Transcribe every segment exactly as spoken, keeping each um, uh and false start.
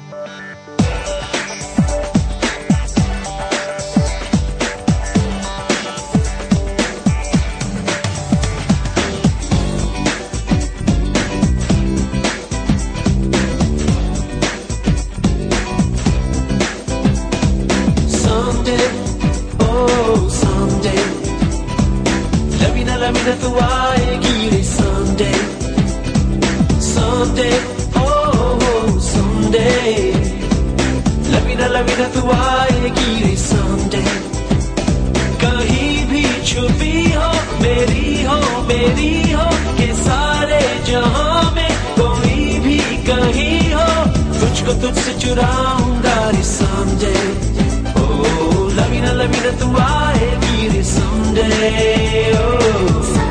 लमीना तू आएगी रे someday, someday, oh someday. लमीना लमीना तू आएगी रे someday. कहीं भी छुपी हो मेरी हो मेरी हो के सारे जहां में कोई भी कहीं हो तुझको तुझसे चुराऊंगा रे someday. Oh लमीना लमीना तू आएगी रे someday. Oh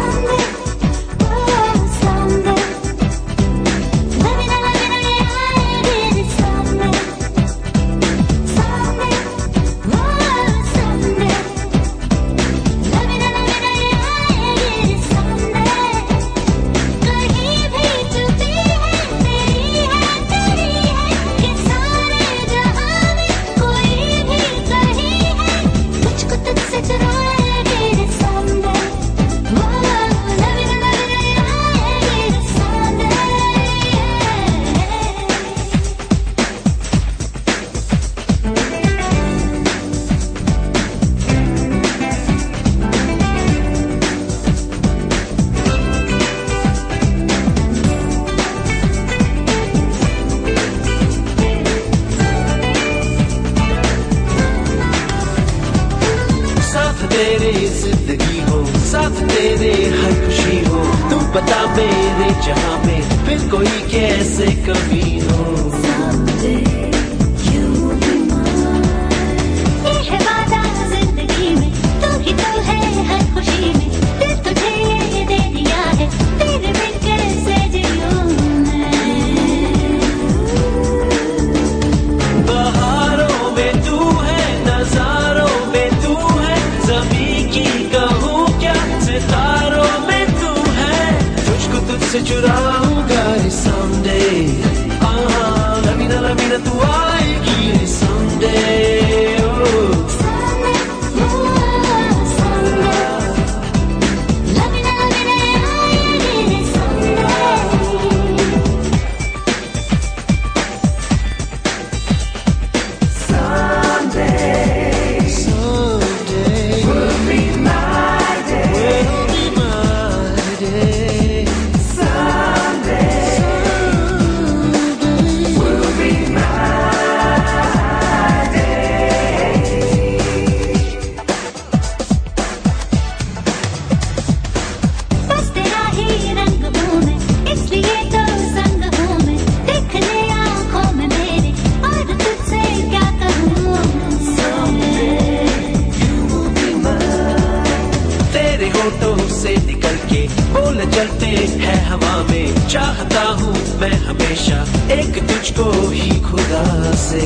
तेरे जिंदगी हो साथ तेरे हर खुशी हो तू बता मेरे जहां में फिर कोई कैसे कमी हो. ये है वादा जिंदगी में तू ही तो है हर खुशी में दिल तुझे ये दे दिया है तेरे बिन कैसे जियूं मैं. बहारों में तू है नजारों में तू है ज़मीं की कहूँ क्या सितारों में तू है तुझको तुझसे चुराऊंगा रे someday. हाँ लमीना लमीना तू आएगी रे someday. Oh से निकल के बोल चलते हैं हवा में चाहता हूँ मैं हमेशा एक तुझको ही खुदा से.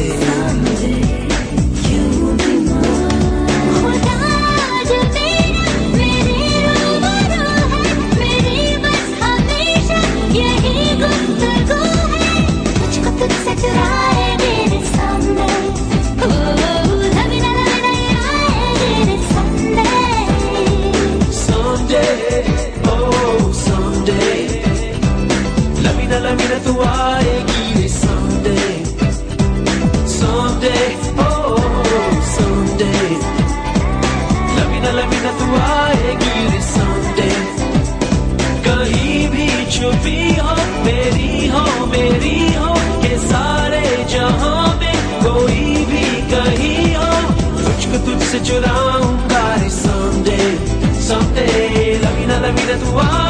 लमीना तू आएगी रे someday, someday, oh someday. लमीना लमीना तू आएगी रे someday. कहीं भी छुपी हो मेरी हो मेरी हो के सारे जहां में कोई भी कहीं हो तुझको तुझसे चुराऊंगा रे someday, someday. लमीना लमीना तू